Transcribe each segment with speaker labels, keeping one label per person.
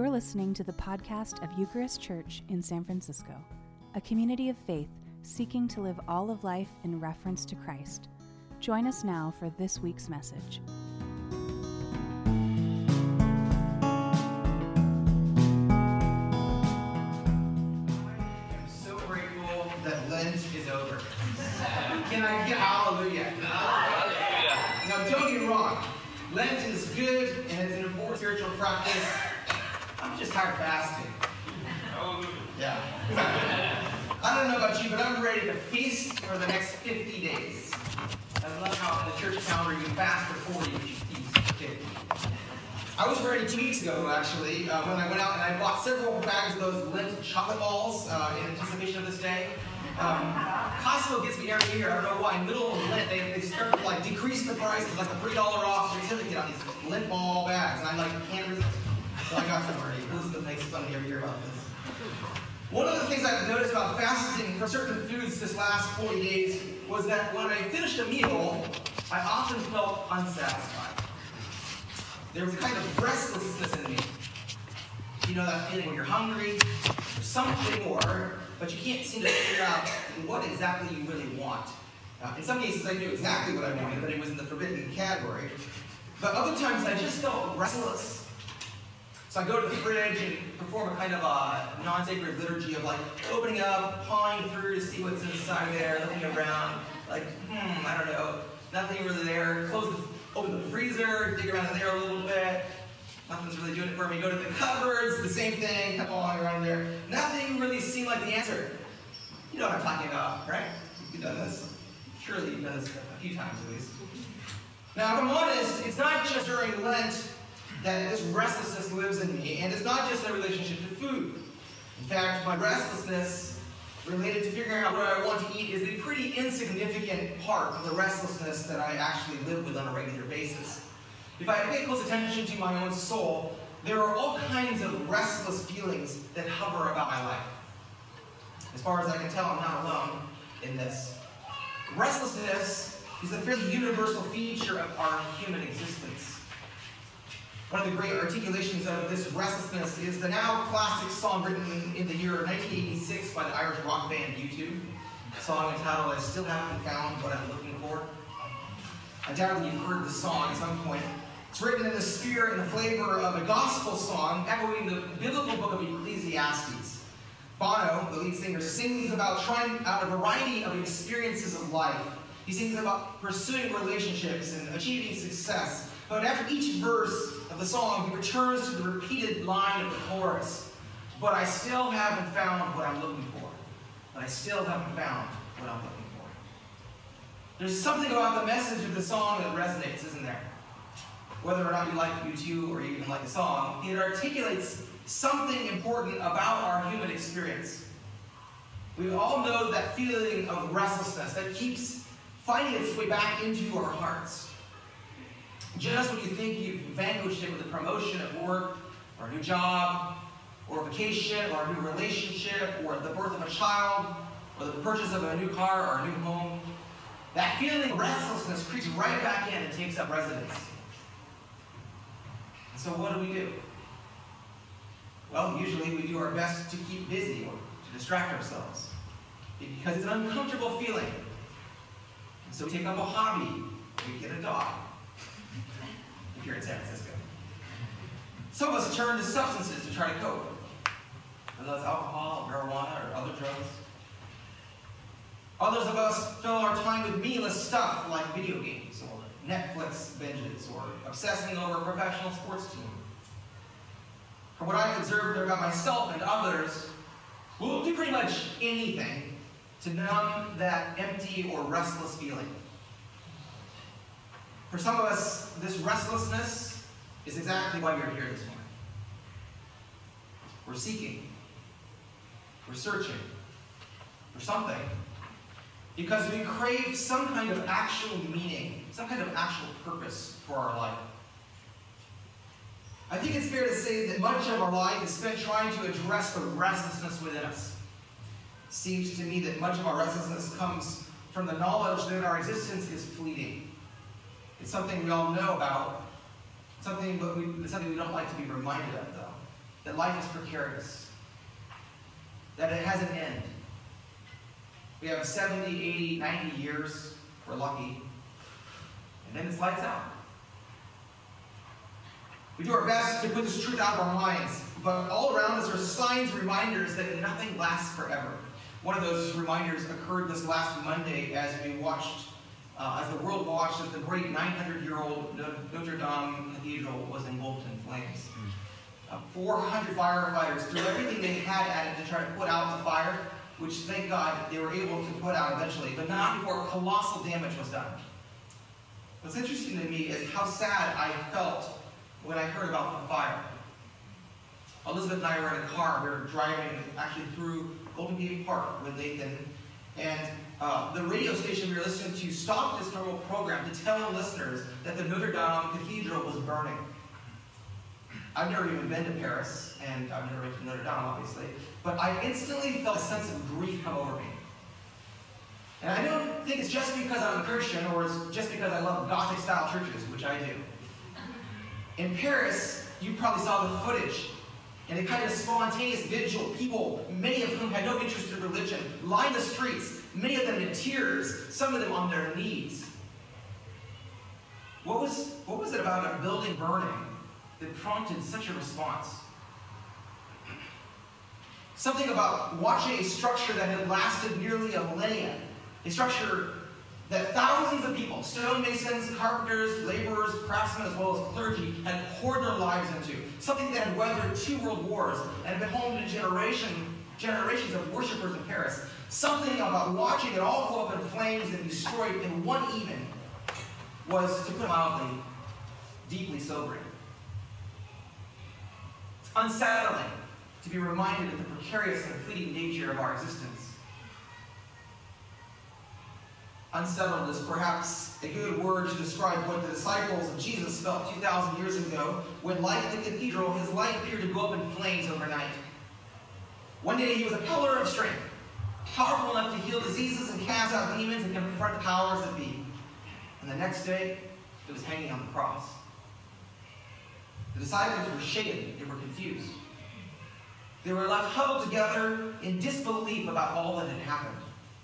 Speaker 1: You're listening to the podcast of Eucharist Church in San Francisco, a community of faith seeking to live all of life in reference to Christ. Join us now for this week's message.
Speaker 2: I'm so grateful that Lent is over. Can I get hallelujah? Now, don't get me wrong. Lent is good and it's an important spiritual practice. I'm just tired of fasting. Yeah. I don't know about you, but I'm ready to feast for the next 50 days. I love how in the church calendar you fast for 40, but you feast for 50. I was ready 2 weeks ago, actually, when I went out and I bought several bags of those Lent chocolate balls in anticipation of this day. Costco gets me every year. I don't know why. In the middle of Lent, they start to decrease the price. It's like a $3 off certificate on these Lent ball bags. And I'm can't resist. So I got some already. Elizabeth makes fun of me every year about this. One of the things I've noticed about fasting for certain foods this last 40 days was that when I finished a meal, I often felt unsatisfied. There was a kind of restlessness in me. You know that feeling when you're hungry, there's something more, but you can't seem to figure out what exactly you really want. In some cases, I knew exactly what I wanted, but it was in the forbidden category. But other times, I just felt restless. So I go to the fridge and perform a kind of a non-sacred liturgy of opening up, pawing through to see what's inside there, looking around, I don't know, nothing really there. Open the freezer, dig around in there a little bit. Nothing's really doing it for me. Go to the cupboards, the same thing, kept pawing around there. Nothing really seemed like the answer. You know what I'm talking about, right? You've done this. Surely you've done this a few times at least. Now, if I'm honest, it's not just during Lent that this restlessness lives in me, and it's not just in relationship to food. In fact, my restlessness related to figuring out what I want to eat is a pretty insignificant part of the restlessness that I actually live with on a regular basis. If I pay close attention to my own soul, there are all kinds of restless feelings that hover about my life. As far as I can tell, I'm not alone in this. Restlessness is a fairly universal feature of our human existence. One of the great articulations of this restlessness is the now classic song written in the year 1986 by the Irish rock band U2. A song entitled, "I Still Haven't Found What I'm Looking For." Undoubtedly you've heard the song at some point. It's written in the spirit and the flavor of a gospel song echoing the biblical book of Ecclesiastes. Bono, the lead singer, sings about trying out a variety of experiences of life. He sings about pursuing relationships and achieving success. But after each verse of the song, he returns to the repeated line of the chorus. But I still haven't found what I'm looking for. But I still haven't found what I'm looking for. There's something about the message of the song that resonates, isn't there? Whether or not you like U2 or even like the song, it articulates something important about our human experience. We all know that feeling of restlessness that keeps finding its way back into our hearts. Just when you think you've vanquished it with a promotion at work, or a new job, or a vacation, or a new relationship, or the birth of a child, or the purchase of a new car or a new home, that feeling of restlessness creeps right back in and takes up residence. So what do? Well, usually we do our best to keep busy or to distract ourselves, because it's an uncomfortable feeling. And so we take up a hobby, we get a dog. If you're in San Francisco. Some of us turn to substances to try to cope. Whether that's alcohol, marijuana, or other drugs. Others of us fill our time with meaningless stuff like video games, or Netflix binges, or obsessing over a professional sports team. From what I've observed about myself and others, we'll do pretty much anything to numb that empty or restless feeling. For some of us, this restlessness is exactly why you're here this morning. We're seeking. We're searching for something because we crave some kind of actual meaning, some kind of actual purpose for our life. I think it's fair to say that much of our life is spent trying to address the restlessness within us. It seems to me that much of our restlessness comes from the knowledge that our existence is fleeting. It's something we all know about, something we don't like to be reminded of, though. that life is precarious, that it has an end. We have 70, 80, 90 years, if we're lucky, and then it's lights out. We do our best to put this truth out of our minds, but all around us are signs, reminders that nothing lasts forever. One of those reminders occurred this last Monday as we watched, as the world watched as the great 900-year-old Notre Dame Cathedral was engulfed in flames. 400 firefighters threw everything they had at it to try to put out the fire, which, thank God, they were able to put out eventually, but not before colossal damage was done. What's interesting to me is how sad I felt when I heard about the fire. Elizabeth and I were in a car. We were driving actually through Golden Gate Park with Nathan, and the radio station we were listening to stopped this normal program to tell listeners that the Notre Dame Cathedral was burning. I've never even been to Paris, and I've never been to Notre Dame, obviously, but I instantly felt a sense of grief come over me. And I don't think it's just because I'm a Christian, or it's just because I love Gothic-style churches, which I do. In Paris, you probably saw the footage, and a kind of spontaneous vigil. People, many of whom had no interest in religion, lined the streets, many of them in tears, some of them on their knees. What was it about a building burning that prompted such a response? Something about watching a structure that had lasted nearly a millennia, a structure that thousands of people, stonemasons, carpenters, laborers, craftsmen, as well as clergy, had poured their lives into. Something that had weathered 2 world wars and been home to generations of worshippers in Paris. Something about watching it all go up in flames and destroyed in one evening was, to put it mildly, deeply sobering. It's unsettling to be reminded of the precarious and fleeting nature of our existence. Unsettled is perhaps a good word to describe what the disciples of Jesus felt 2,000 years ago when, like the cathedral, his life appeared to go up in flames overnight. One day he was a pillar of strength, powerful enough to heal diseases and cast out demons and confront the powers that be. And the next day, he was hanging on the cross. The disciples were shaken. They were confused. They were left huddled together in disbelief about all that had happened.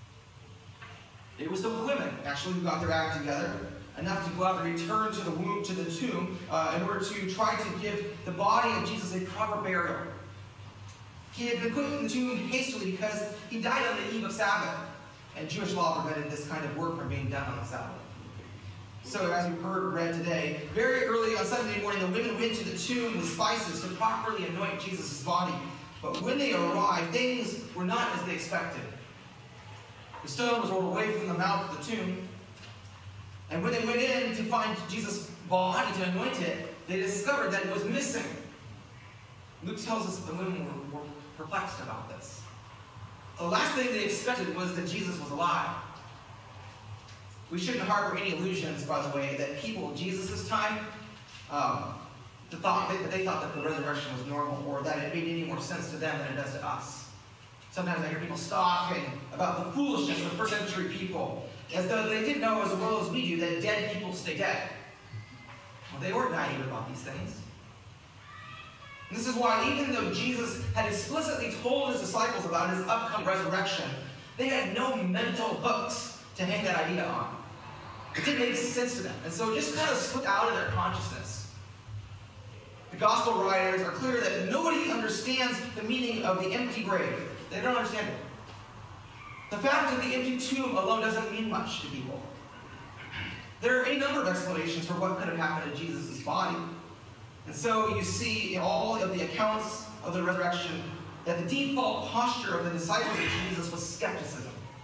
Speaker 2: It was the women, actually, who got their act together, enough to go out and return to the tomb in order to try to give the body of Jesus a proper burial. He had been put in the tomb hastily because he died on the eve of Sabbath, and Jewish law prevented this kind of work from being done on the Sabbath. So, as we've read today, very early on Sunday morning, the women went to the tomb with spices to properly anoint Jesus' body. But when they arrived, things were not as they expected. The stone was rolled away from the mouth of the tomb. And when they went in to find Jesus' body to anoint it, they discovered that it was missing. Luke tells us that the women were perplexed about this. The last thing they expected was that Jesus was alive. We shouldn't harbor any illusions, by the way, that people of Jesus' time they thought that the resurrection was normal, or that it made any more sense to them than it does to us. Sometimes I hear people scoffing about the foolishness of first century people, as though they didn't know as well as we do that dead people stay dead. Well, they weren't naive about these things. And this is why, even though Jesus had explicitly told his disciples about his upcoming resurrection, they had no mental hooks to hang that idea on. It didn't make sense to them, and so it just kind of slipped out of their consciousness. The gospel writers are clear that nobody understands the meaning of the empty grave. They don't understand it. The fact of the empty tomb alone doesn't mean much to people. There are a number of explanations for what could have happened to Jesus' body. And so you see in all of the accounts of the resurrection that the default posture of the disciples of Jesus was skepticism.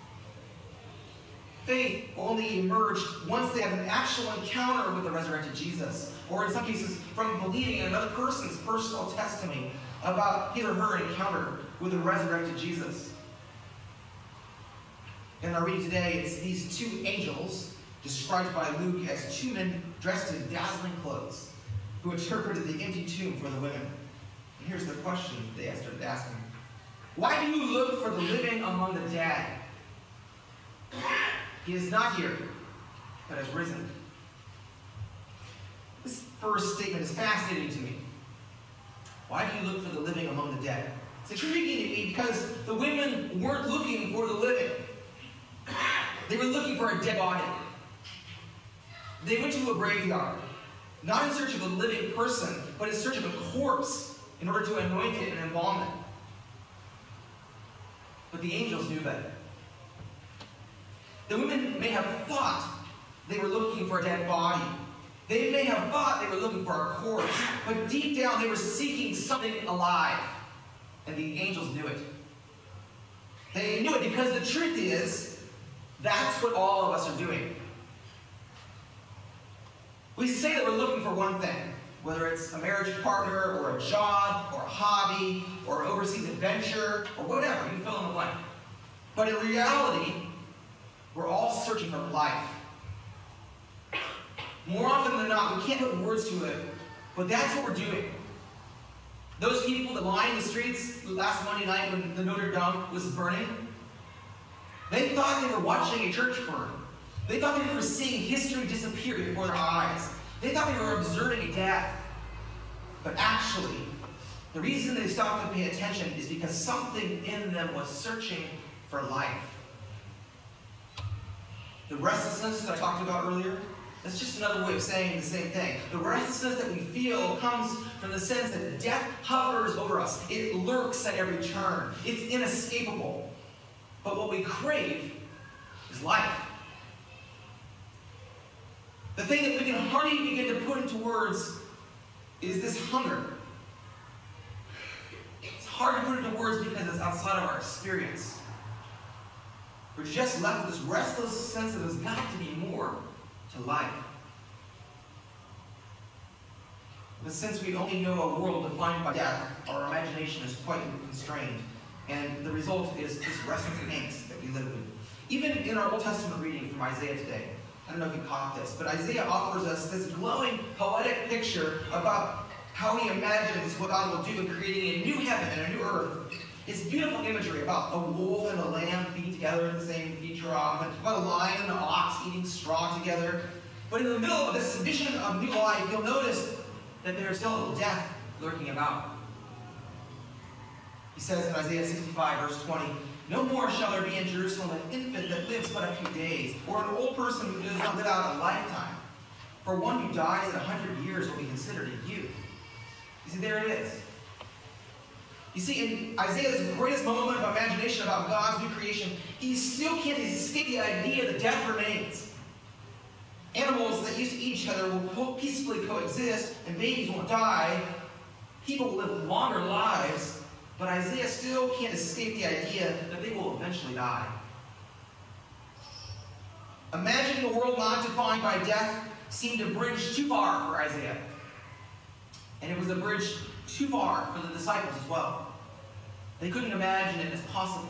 Speaker 2: Faith only emerged once they had an actual encounter with the resurrected Jesus, or in some cases from believing in another person's personal testimony about his or her encounter with the resurrected Jesus. In our reading today, it's these 2 angels, described by Luke as 2 men dressed in dazzling clothes, who interpreted the empty tomb for the women. And here's the question they started asking. Why do you look for the living among the dead? He is not here, but has risen. This first statement is fascinating to me. Why do you look for the living among the dead? It's intriguing to me because the women weren't looking for the living. They were looking for a dead body. They went to a graveyard, not in search of a living person, but in search of a corpse in order to anoint it and embalm it. But the angels knew better. The women may have thought they were looking for a dead body. They may have thought they were looking for a corpse, but deep down they were seeking something alive. And the angels knew it. They knew it because the truth is, that's what all of us are doing. We say that we're looking for one thing, whether it's a marriage partner, or a job, or a hobby, or an overseas adventure, or whatever. You can fill in the blank. But in reality, we're all searching for life. More often than not, we can't put words to it, but that's what we're doing. Those people that lined the streets last Monday night when the Notre Dame was burning, they thought they were watching a church burn. They thought they were seeing history disappear before their eyes. They thought they were observing a death. But actually, the reason they stopped to pay attention is because something in them was searching for life. The restlessness that I talked about earlier, that's just another way of saying the same thing. The restlessness that we feel comes from the sense that death hovers over us. It lurks at every turn. It's inescapable. But what we crave is life. The thing that we can hardly begin to put into words is this hunger. It's hard to put into words because it's outside of our experience. We're just left with this restless sense that there's got to be more to life. But since we only know a world defined by death, our imagination is quite constrained. And the result is this restless angst that we live with. Even in our Old Testament reading from Isaiah today, I don't know if you caught this, but Isaiah offers us this glowing, poetic picture about how he imagines what God will do in creating a new heaven and a new earth. It's beautiful imagery about a wolf and a lamb feeding together in the same feed trough, and about a lion and an ox eating straw together. But in the middle of this vision of new life, you'll notice that there is still death lurking about. He says in Isaiah 65, verse 20, "No more shall there be in Jerusalem an infant that lives but a few days, or an old person who does not live out a lifetime. For one who dies at 100 years will be considered a youth." You see, there it is. You see, in Isaiah's greatest moment of imagination about God's new creation, he still can't escape the idea that death remains. Animals that used to eat each other will peacefully coexist, and babies won't die. People will live longer lives, but Isaiah still can't escape the idea that they will eventually die. Imagining a world not defined by death seemed a bridge too far for Isaiah. And it was a bridge too far for the disciples as well. They couldn't imagine it as possible.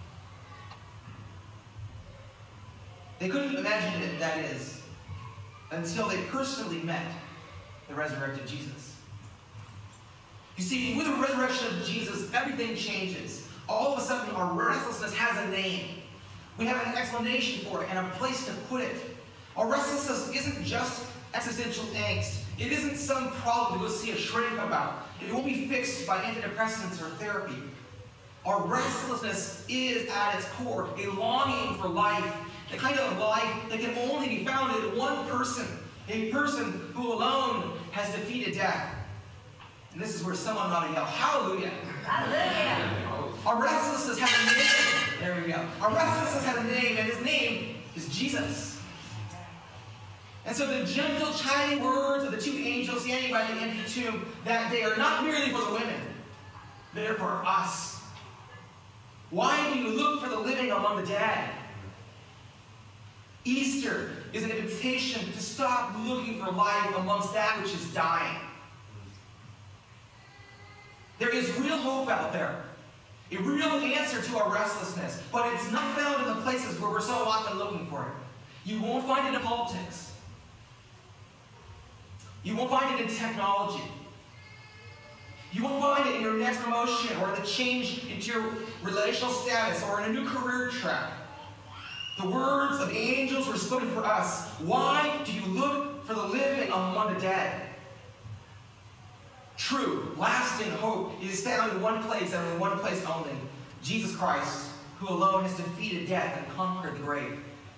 Speaker 2: They couldn't imagine it, that is, until they personally met the resurrected Jesus. You see, with the resurrection of Jesus, everything changes. All of a sudden, our restlessness has a name. We have an explanation for it and a place to put it. Our restlessness isn't just existential angst. It isn't some problem to go see a shrink about. It won't be fixed by antidepressants or therapy. Our restlessness is, at its core, a longing for life, the kind of life that can only be found in one person, a person who alone has defeated death. And this is where someone ought to yell, "Hallelujah!" Hallelujah! Our restlessness has a name. There we go. Our restlessness has a name, and his name is Jesus. And so the gentle, chiming words of the two angels standing by the empty tomb that day are not merely for the women. They're for us. Why do you look for the living among the dead? Easter is an invitation to stop looking for life amongst that which is dying. There is real hope out there, a real answer to our restlessness, but it's not found in the places where we're so often looking for it. You won't find it in politics. You won't find it in technology. You won't find it in your next promotion or the change into your relational status or in a new career track. The words of the angels were spoken for us. Why do you look for the living among the dead? true, lasting hope is found in one place and in one place only. Jesus Christ, who alone has defeated death and conquered the grave.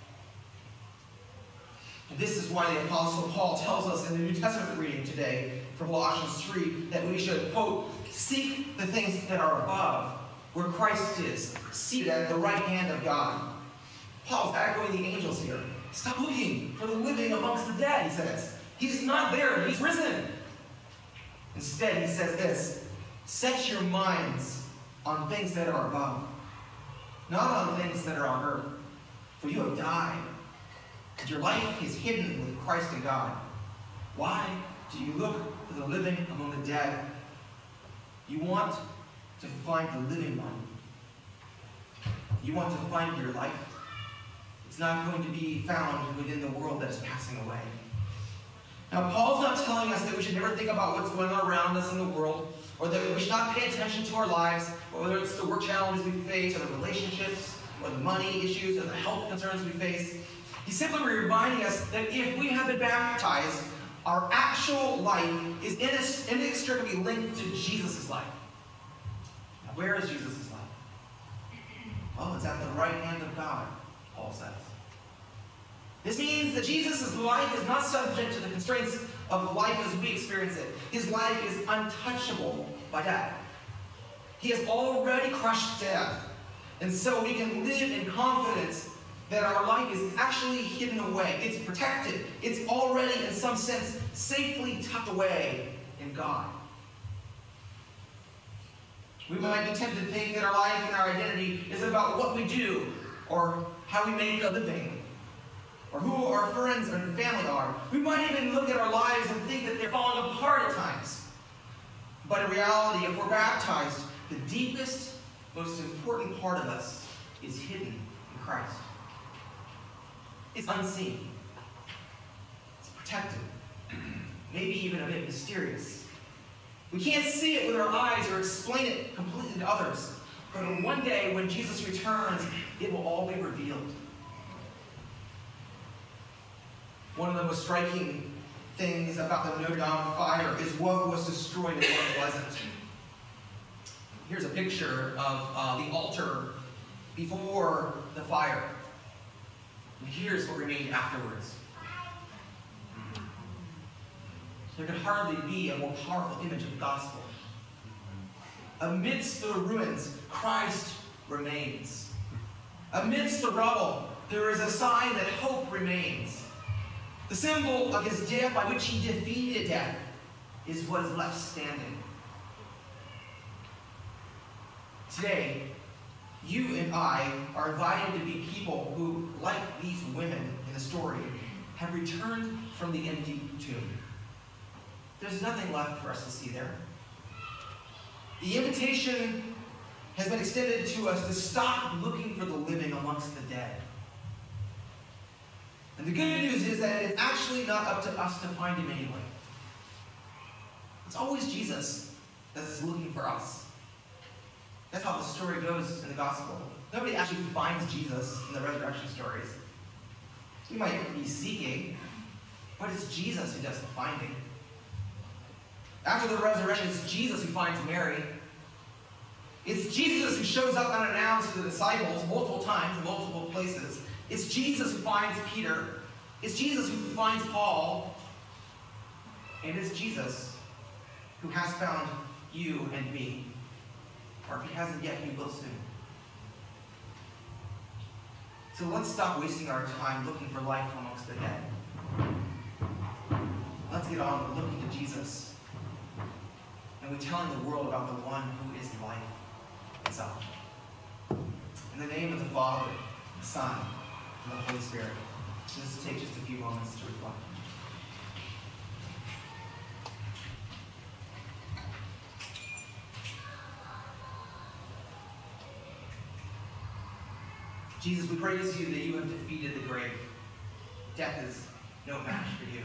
Speaker 2: And this is why the Apostle Paul tells us in the New Testament reading today from Colossians 3 that we should, quote, seek the things that are above, where Christ is, seated at the right hand of God. Paul's echoing the angels here. Stop looking for the living amongst the dead, he says. He's not there. He's risen. Instead, he says this, set your minds on things that are above, not on things that are on earth. For you have died, and your life is hidden with Christ in God. Why do you look for the living among the dead? You want to find the living one. You want to find your life. It's not going to be found within the world that is passing away. Now, Paul's not telling us that we should never think about what's going on around us in the world, or that we should not pay attention to our lives, or whether it's the work challenges we face, or the relationships, or the money issues, or the health concerns we face. He's simply reminding us that if we have been baptized, our actual life is inextricably linked to Jesus' life. Now, where is Jesus' life? Well, it's at the right hand of God, Paul says. This means that Jesus' life is not subject to the constraints of life as we experience it. His life is untouchable by death. He has already crushed death. And so we can live in confidence that our life is actually hidden away. It's protected. It's already, in some sense, safely tucked away in God. We might be tempted to think that our life and our identity is about what we do, or how we make a living, or who our friends and family are. We might even look at our lives and think that they're falling apart at times. But in reality, if we're baptized, the deepest, most important part of us is hidden in Christ. It's unseen. It's protected. Maybe even a bit mysterious. We can't see it with our eyes or explain it completely to others. But one day, when Jesus returns, it will all be revealed. One of the most striking things about the Notre Dame fire is what was destroyed and what wasn't. Here's a picture of the altar before the fire. And here's what remained afterwards. There could hardly be a more powerful image of the gospel. Amidst the ruins, Christ remains. Amidst the rubble, there is a sign that hope remains. The symbol of his death by which he defeated death is what is left standing. Today, you and I are invited to be people who, like these women in the story, have returned from the empty tomb. There's nothing left for us to see there. The invitation has been extended to us to stop looking for the living amongst the dead. And the good news is that it's actually not up to us to find him anyway. It's always Jesus that is looking for us. That's how the story goes in the gospel. Nobody actually finds Jesus in the resurrection stories. We might be seeking, but it's Jesus who does the finding. After the resurrection, it's Jesus who finds Mary. It's Jesus who shows up unannounced to the disciples multiple times in multiple places. It's Jesus who finds Peter. It's Jesus who finds Paul. And it's Jesus who has found you and me. Or if he hasn't yet, he will soon. So let's stop wasting our time looking for life amongst the dead. Let's get on with looking to Jesus. And we're telling the world about the one who is life itself. In the name of the Father, the Son, and the Holy Spirit. Let's take just a few moments to reflect. Jesus, we praise you that you have defeated the grave. Death is no match for you.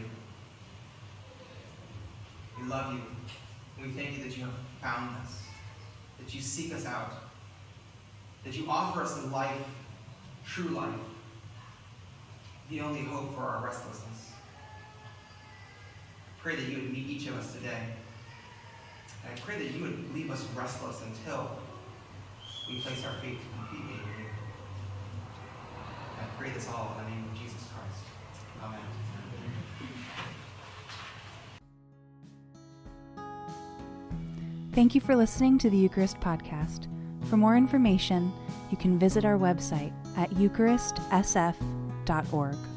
Speaker 2: We love you. We thank you that you have found us, that you seek us out, that you offer us the life, true life, the only hope for our restlessness. Pray that you would meet each of us today. And I pray that you would leave us restless until we place our faith completely in you. And I pray this all in the name of Jesus Christ. Amen.
Speaker 1: Thank you for listening to the Eucharist Podcast. For more information, you can visit our website at eucharistsf.org.